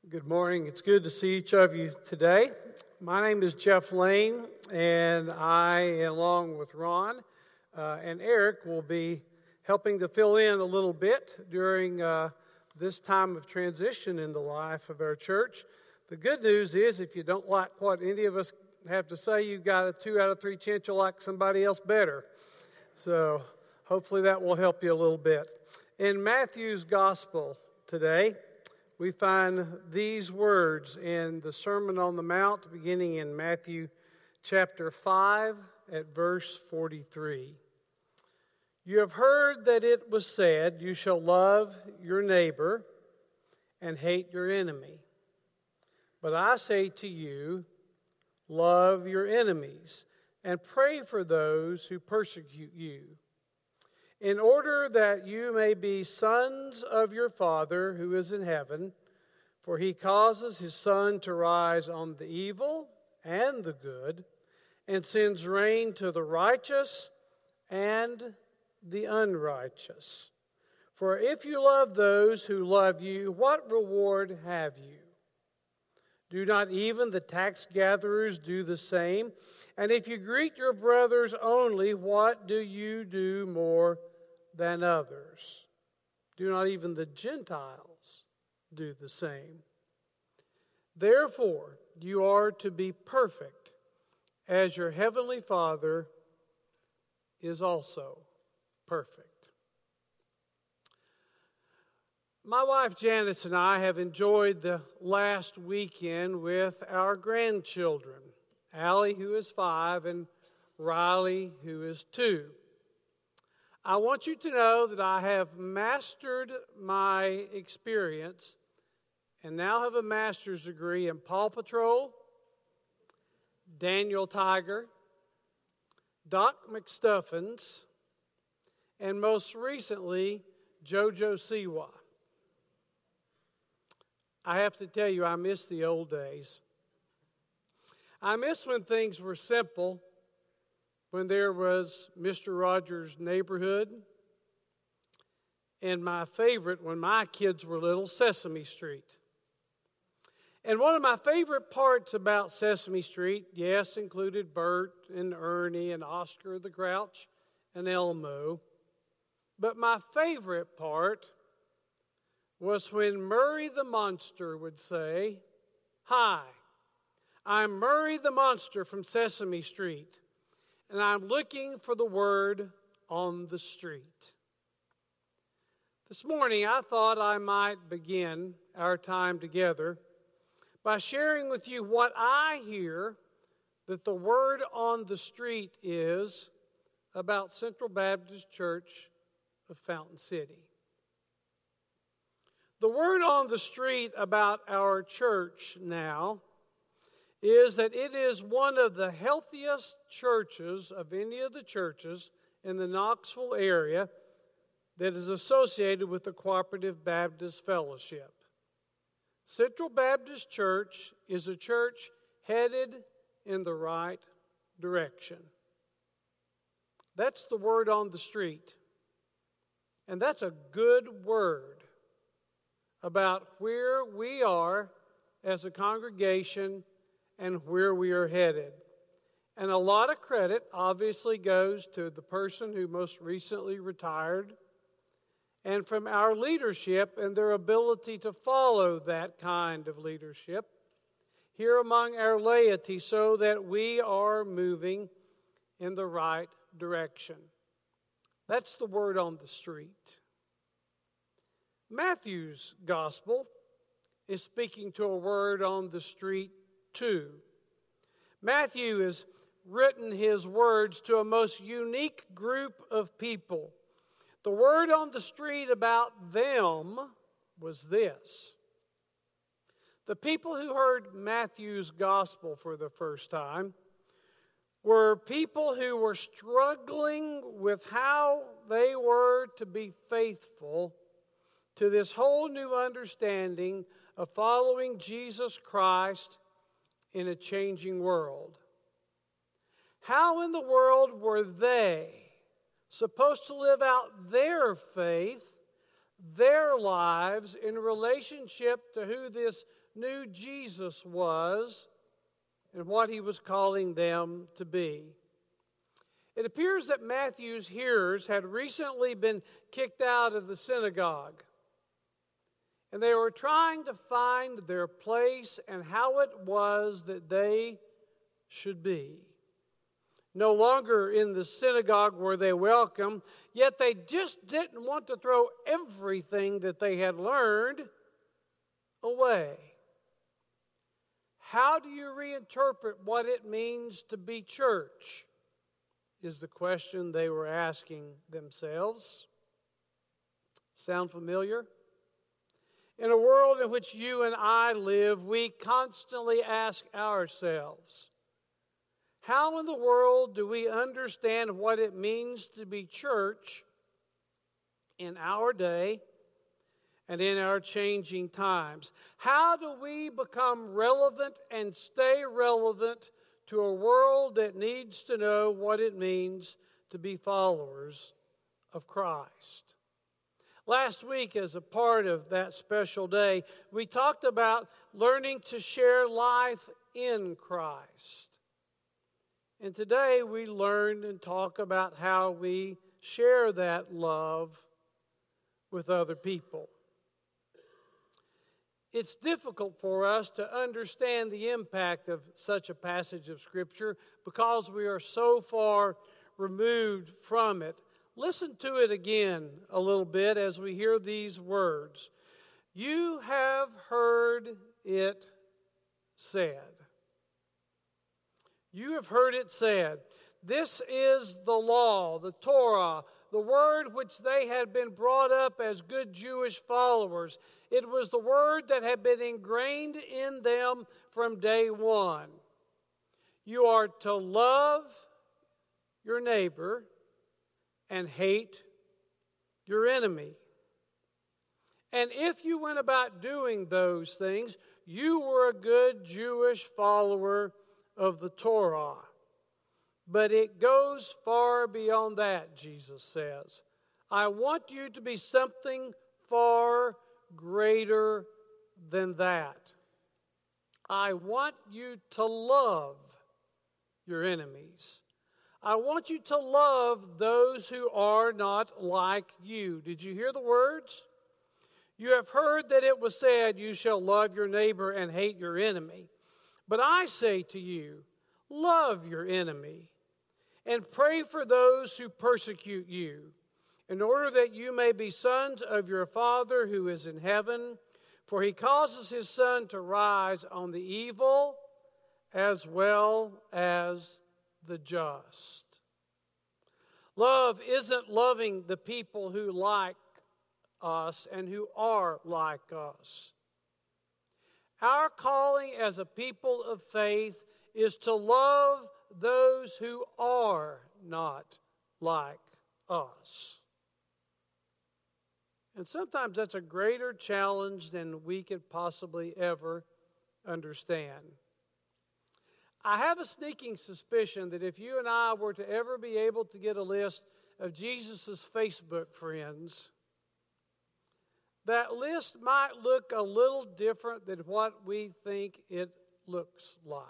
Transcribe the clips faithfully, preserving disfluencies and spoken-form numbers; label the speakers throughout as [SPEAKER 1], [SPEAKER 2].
[SPEAKER 1] Good morning. It's good to see each of you today. My name is Jeff Lane, and I, along with Ron uh, and Eric, will be helping to fill in a little bit during uh, this time of transition in the life of our church. The good news is, if you don't like what any of us have to say, you've got a two out of three chance you'll like somebody else better. So hopefully that will help you a little bit. In Matthew's Gospel today, we find these words in the Sermon on the Mount, beginning in Matthew chapter five at verse forty-three. You have heard that it was said, you shall love your neighbor and hate your enemy. But I say to you, love your enemies and pray for those who persecute you, in order that you may be sons of your Father who is in heaven, for he causes his sun to rise on the evil and the good, and sends rain to the righteous and the unrighteous. For if you love those who love you, what reward have you? Do not even the tax gatherers do the same? And if you greet your brothers only, what do you do more than others? Do not even the Gentiles do the same? Therefore, you are to be perfect, as your heavenly Father is also perfect. My wife Janice and I have enjoyed the last weekend with our grandchildren, Allie, who is five, and Riley, who is two. I want you to know that I have mastered my experience and now have a master's degree in Paw Patrol, Daniel Tiger, Doc McStuffins, and most recently, JoJo Siwa. I have to tell you, I miss the old days. I miss when things were simple, when there was Mister Rogers' Neighborhood, and my favorite, when my kids were little, Sesame Street. And one of my favorite parts about Sesame Street, yes, included Bert and Ernie and Oscar the Grouch and Elmo. But my favorite part was when Murray the Monster would say, "Hi, I'm Murray the Monster from Sesame Street, and I'm looking for the word on the street." This morning, I thought I might begin our time together by sharing with you what I hear that the word on the street is about Central Baptist Church of Fountain City. The word on the street about our church now is that it is one of the healthiest churches of any of the churches in the Knoxville area that is associated with the Cooperative Baptist Fellowship. Central Baptist Church is a church headed in the right direction. That's the word on the street. And that's a good word about where we are as a congregation and where we are headed. And a lot of credit obviously goes to the person who most recently retired, and from our leadership and their ability to follow that kind of leadership here among our laity so that we are moving in the right direction. That's the word on the street. Matthew's gospel is speaking to a word on the street too. Matthew has written his words to a most unique group of people. The word on the street about them was this. The people who heard Matthew's gospel for the first time were people who were struggling with how they were to be faithful to this whole new understanding of following Jesus Christ in a changing world. How in the world were they supposed to live out their faith, their lives, in relationship to who this knew Jesus was and what he was calling them to be. It appears that Matthew's hearers had recently been kicked out of the synagogue, and they were trying to find their place and how it was that they should be. No longer in the synagogue were they welcome, yet they just didn't want to throw everything that they had learned away. How do you reinterpret what it means to be church? Is the question they were asking themselves. Sound familiar? In a world in which you and I live, we constantly ask ourselves, how in the world do we understand what it means to be church in our day and in our changing times? How do we become relevant and stay relevant to a world that needs to know what it means to be followers of Christ? Last week, as a part of that special day, we talked about learning to share life in Christ. And today we learn and talk about how we share that love with other people. It's difficult for us to understand the impact of such a passage of Scripture because we are so far removed from it. Listen to it again a little bit as we hear these words. You have heard it said. You have heard it said. This is the law, the Torah, the word which they had been brought up as good Jewish followers. It was the word that had been ingrained in them from day one. You are to love your neighbor and hate your enemy. And if you went about doing those things, you were a good Jewish follower of the Torah. But it goes far beyond that, Jesus says. I want you to be something far greater than that. I want you to love your enemies. I want you to love those who are not like you. Did you hear the words? You have heard that it was said, you shall love your neighbor and hate your enemy. But I say to you, love your enemy and pray for those who persecute you, in order that you may be sons of your Father who is in heaven. For he causes his sun to rise on the evil as well as the just. Love isn't loving the people who like us and who are like us. Our calling as a people of faith is to love those who are not like us. And sometimes that's a greater challenge than we could possibly ever understand. I have a sneaking suspicion that if you and I were to ever be able to get a list of Jesus' Facebook friends, that list might look a little different than what we think it looks like.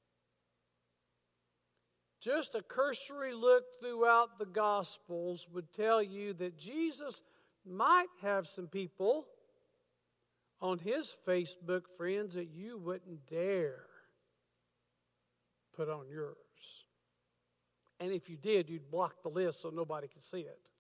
[SPEAKER 1] Just a cursory look throughout the Gospels would tell you that Jesus might have some people on his Facebook friends that you wouldn't dare put on yours. And if you did, you'd block the list so nobody could see it.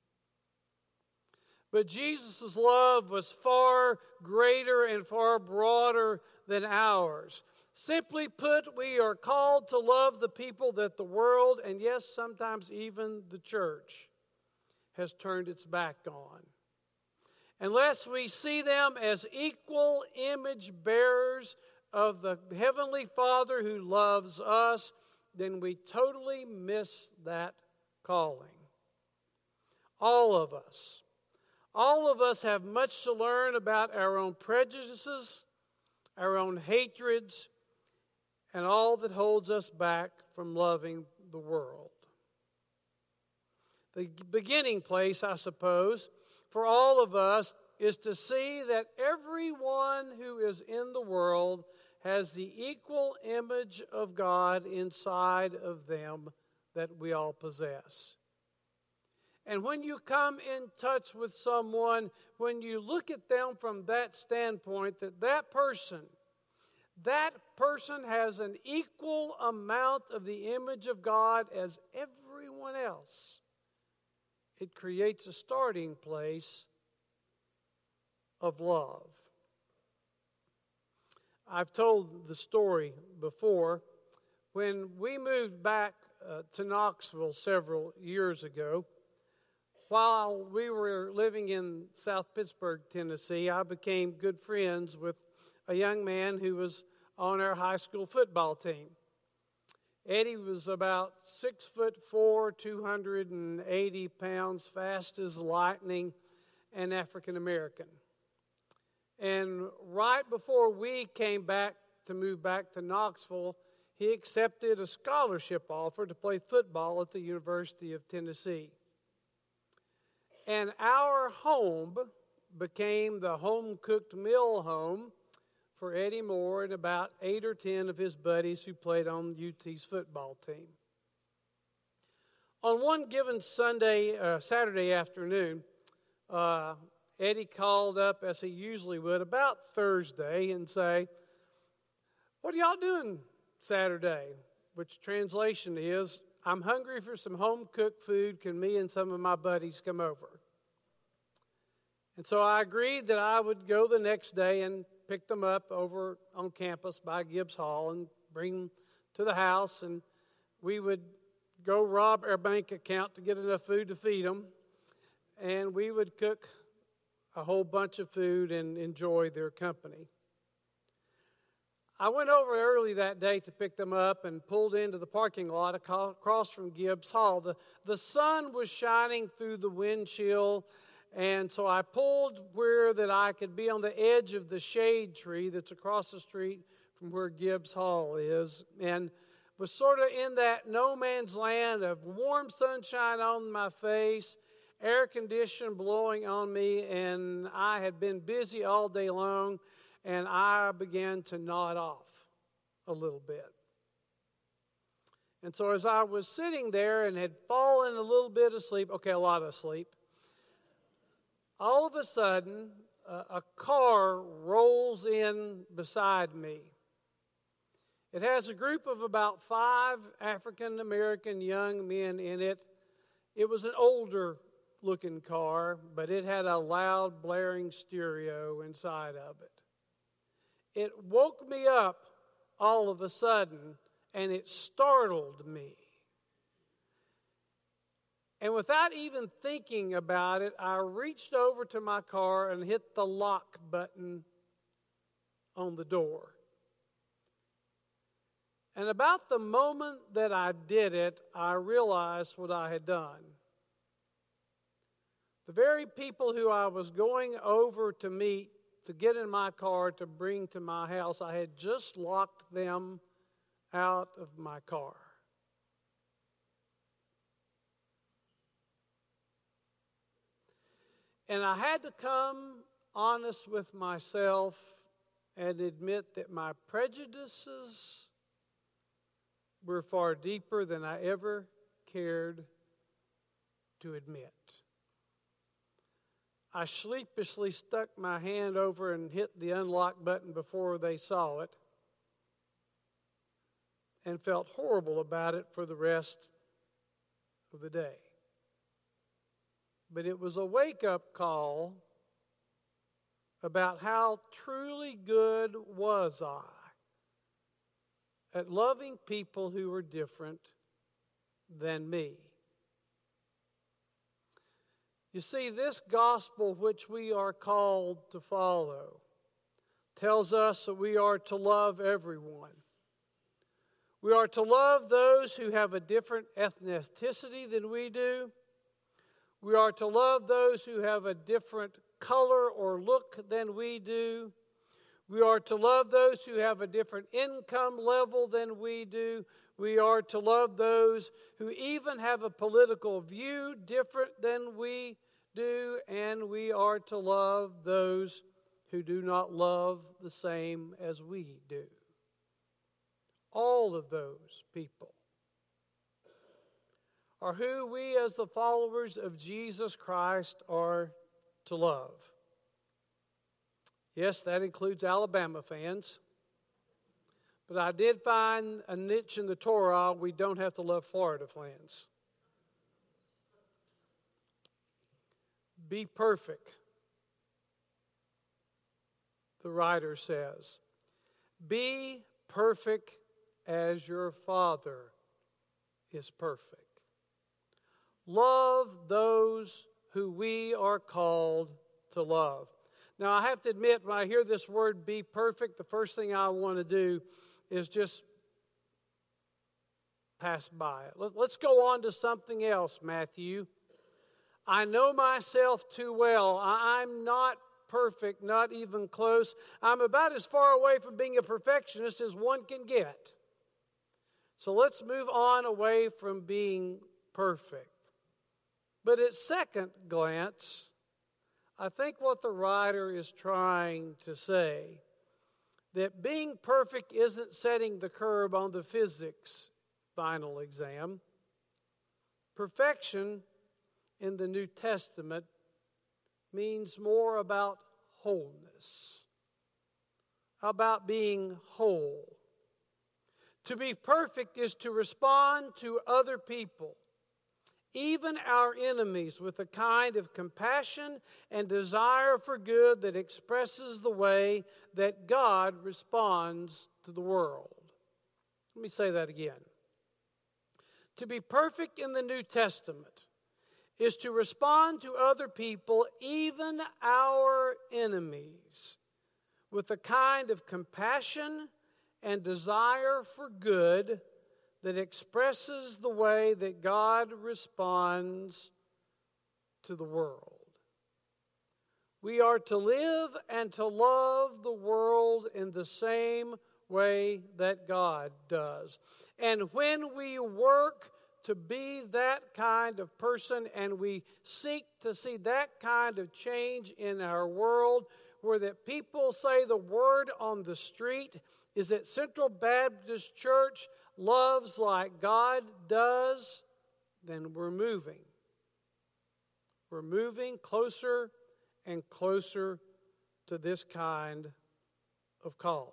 [SPEAKER 1] But Jesus' love was far greater and far broader than ours. Simply put, we are called to love the people that the world, and yes, sometimes even the church, has turned its back on. Unless we see them as equal image bearers of the Heavenly Father who loves us, then we totally miss that calling. All of us, all of us have much to learn about our own prejudices, our own hatreds, and all that holds us back from loving the world. The beginning place, I suppose, for all of us is to see that everyone who is in the world has the equal image of God inside of them that we all possess. And when you come in touch with someone, when you look at them from that standpoint, that that person, that person has an equal amount of the image of God as everyone else, it creates a starting place of love. I've told the story before. When we moved back uh, to Knoxville several years ago, while we were living in South Pittsburgh, Tennessee, I became good friends with a young man who was on our high school football team. Eddie was about six foot four, two hundred eighty pounds, fast as lightning, and African American. And right before we came back to move back to Knoxville, he accepted a scholarship offer to play football at the University of Tennessee. And our home became the home-cooked meal home for Eddie Moore and about eight or ten of his buddies who played on U T's football team. On one given Sunday, uh, Saturday afternoon, uh, Eddie called up, as he usually would, about Thursday and say, "What are y'all doing Saturday?" Which translation is, "I'm hungry for some home-cooked food. Can me and some of my buddies come over?" And so I agreed that I would go the next day and pick them up over on campus by Gibbs Hall and bring them to the house, and we would go rob our bank account to get enough food to feed them, and we would cook a whole bunch of food and enjoy their company. I went over early that day to pick them up and pulled into the parking lot across from Gibbs Hall. The, the sun was shining through the windshield, and so I pulled where that I could be on the edge of the shade tree that's across the street from where Gibbs Hall is, and was sort of in that no man's land of warm sunshine on my face, air conditioning blowing on me, and I had been busy all day long, and I began to nod off a little bit. And so as I was sitting there and had fallen a little bit asleep, okay, a lot of sleep, all of a sudden, uh, a car rolls in beside me. It has a group of about five African American young men in it. It was an older looking car, but it had a loud blaring stereo inside of it. It woke me up all of a sudden, and it startled me. And without even thinking about it, I reached over to my car and hit the lock button on the door. And about the moment that I did it, I realized what I had done. The very people who I was going over to meet, to get in my car, to bring to my house, I had just locked them out of my car. And I had to come honest with myself and admit that my prejudices were far deeper than I ever cared to admit. I sheepishly stuck my hand over and hit the unlock button before they saw it, and felt horrible about it for the rest of the day. But it was a wake-up call about how truly good was I at loving people who were different than me. You see, this gospel which we are called to follow tells us that we are to love everyone. We are to love those who have a different ethnicity than we do. We are to love those who have a different color or look than we do. We are to love those who have a different income level than we do. We are to love those who even have a political view different than we do, and we are to love those who do not love the same as we do. All of those people are who we as the followers of Jesus Christ are to love. Yes, that includes Alabama fans. But I did find a niche in the Torah. We don't have to love Florida fans. Be perfect, the writer says. Be perfect as your Father is perfect. Love those who we are called to love. Now, I have to admit, when I hear this word, be perfect, the first thing I want to do is just pass by it. Let's go on to something else, Matthew. I know myself too well. I'm not perfect, not even close. I'm about as far away from being a perfectionist as one can get. So let's move on away from being perfect. But at second glance, I think what the writer is trying to say, that being perfect isn't setting the curb on the physics final exam. Perfection in the New Testament means more about wholeness, about being whole. To be perfect is to respond to other people, even our enemies, with a kind of compassion and desire for good that expresses the way that God responds to the world. Let me say that again. To be perfect in the New Testament is to respond to other people, even our enemies, with a kind of compassion and desire for good that expresses the way that God responds to the world. We are to live and to love the world in the same way that God does. And when we work to be that kind of person and we seek to see that kind of change in our world, where that people say the word on the street is that Central Baptist Church loves like God does, then we're moving. We're moving closer and closer to this kind of calling.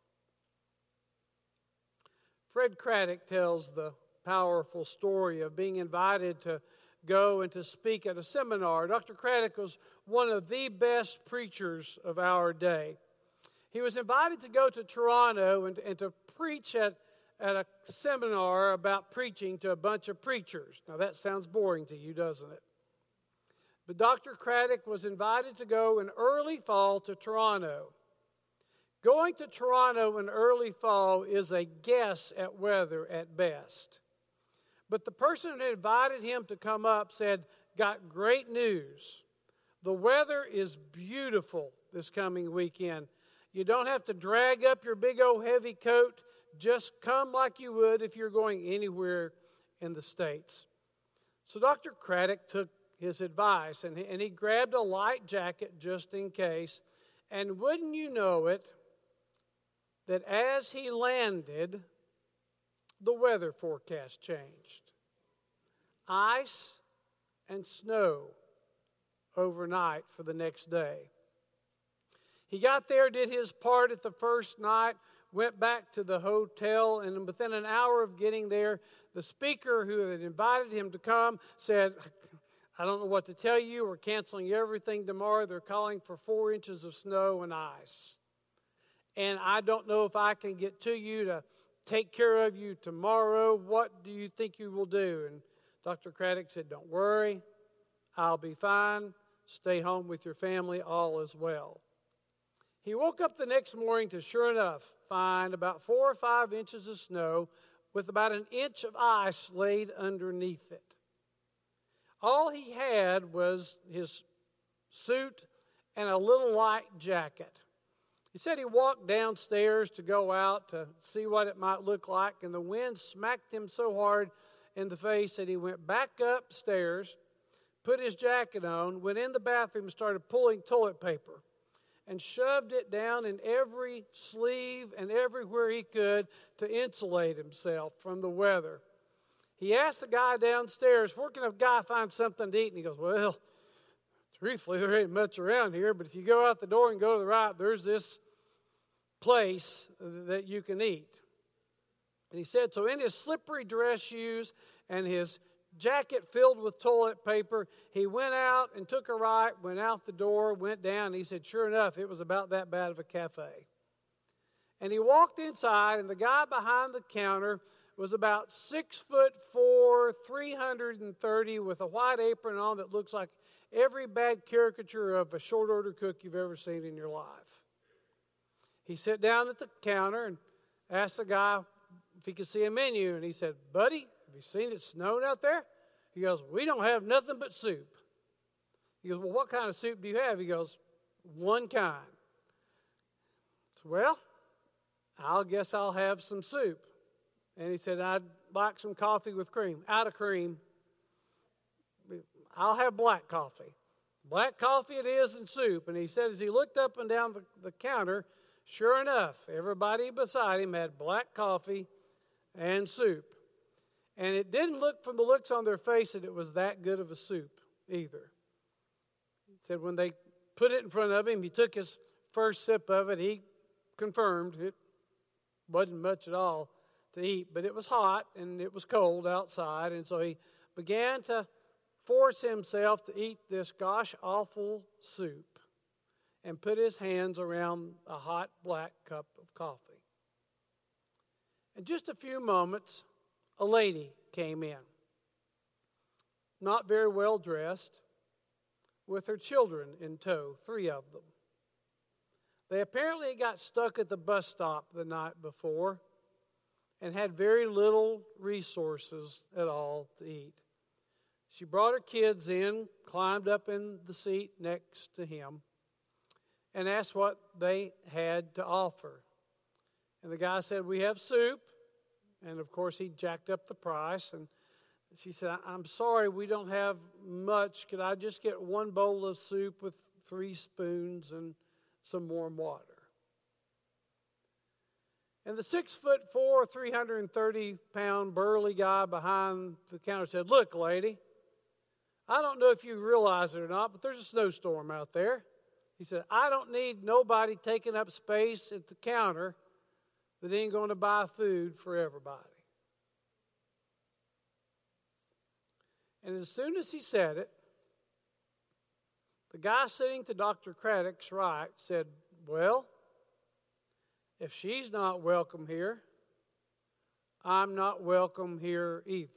[SPEAKER 1] Fred Craddock tells the powerful story of being invited to go and to speak at a seminar. Doctor Craddock was one of the best preachers of our day. He was invited to go to Toronto and, and to preach at, at a seminar about preaching to a bunch of preachers. Now that sounds boring to you, doesn't it? But Doctor Craddock was invited to go in early fall to Toronto. Going to Toronto in early fall is a guess at weather at best. But the person who invited him to come up said, "Got great news. The weather is beautiful this coming weekend. You don't have to drag up your big old heavy coat. Just come like you would if you're going anywhere in the States." So Doctor Craddock took his advice, and he, and he grabbed a light jacket just in case. And wouldn't you know it, that as he landed, the weather forecast changed. Ice and snow overnight for the next day. He got there, did his part at the first night, went back to the hotel, and within an hour of getting there, the speaker who had invited him to come said, "I don't know what to tell you. We're canceling everything tomorrow. They're calling for four inches of snow and ice. And I don't know if I can get to you to take care of you tomorrow. What do you think you will do?" And Doctor Craddock said, "Don't worry. I'll be fine. Stay home with your family. All is well." He woke up the next morning to, sure enough, find about four or five inches of snow with about an inch of ice laid underneath it. All he had was his suit and a little light jacket. He said he walked downstairs to go out to see what it might look like, and the wind smacked him so hard in the face that he went back upstairs, put his jacket on, went in the bathroom and started pulling toilet paper and shoved it down in every sleeve and everywhere he could to insulate himself from the weather. He asked the guy downstairs, where can a guy find something to eat? And he goes, well, truthfully, there ain't much around here, but if you go out the door and go to the right, there's this place that you can eat. And he said, so in his slippery dress shoes and his jacket filled with toilet paper, he went out and took a right, went out the door, went down, and he said, sure enough, it was about that bad of a cafe. And he walked inside, and the guy behind the counter was about six foot four, three hundred thirty, with a white apron on that looks like every bad caricature of a short order cook you've ever seen in your life. He sat down at the counter and asked the guy if he could see a menu, and he said, buddy, have you seen it snowing out there? He goes, we don't have nothing but soup. He goes, well, what kind of soup do you have? He goes, one kind. So, well, I'll guess I'll have some soup. And he said, I'd like some coffee with cream. Out of cream. I'll have black coffee. Black coffee it is and soup. And he said as he looked up and down the, the counter, sure enough, everybody beside him had black coffee and soup. And it didn't look from the looks on their face that it was that good of a soup either. He said when they put it in front of him, he took his first sip of it. He confirmed it wasn't much at all to eat, but it was hot and it was cold outside. And so he began to force himself to eat this gosh awful soup and put his hands around a hot black cup of coffee. In just a few moments, a lady came in, not very well dressed, with her children in tow, three of them. They apparently got stuck at the bus stop the night before and had very little resources at all to eat. She brought her kids in, climbed up in the seat next to him, and asked what they had to offer. And the guy said, we have soup. And of course, he jacked up the price. And she said, I'm sorry, we don't have much. Could I just get one bowl of soup with three spoons and some warm water? And the six foot four, three hundred thirty pound burly guy behind the counter said, look, lady, I don't know if you realize it or not, but there's a snowstorm out there. He said, I don't need nobody taking up space at the counter that ain't going to buy food for everybody. And as soon as he said it, the guy sitting to Doctor Craddock's right said, well, if she's not welcome here, I'm not welcome here either.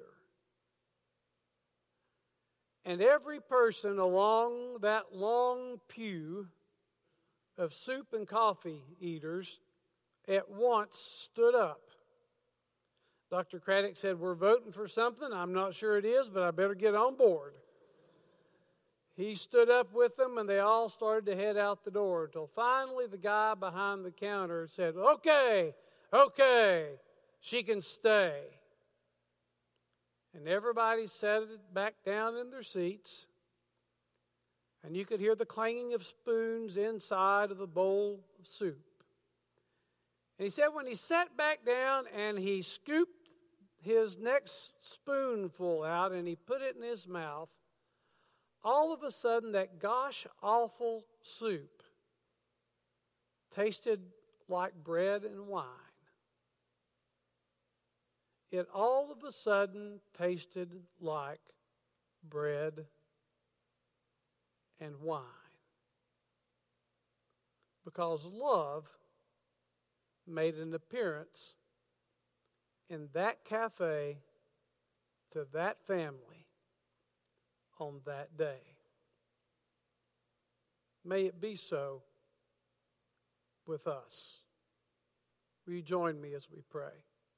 [SPEAKER 1] And every person along that long pew of soup and coffee eaters at once stood up. Doctor Craddock said, we're voting for something. I'm not sure it is, but I better get on board. He stood up with them, and they all started to head out the door until finally the guy behind the counter said, okay, okay, she can stay. And everybody sat back down in their seats, and you could hear the clanging of spoons inside of the bowl of soup. And he said when he sat back down and he scooped his next spoonful out and he put it in his mouth, all of a sudden that gosh awful soup tasted like bread and wine. It all of a sudden tasted like bread and wine. Because love made an appearance in that cafe to that family on that day. May it be so with us. Will you join me as we pray?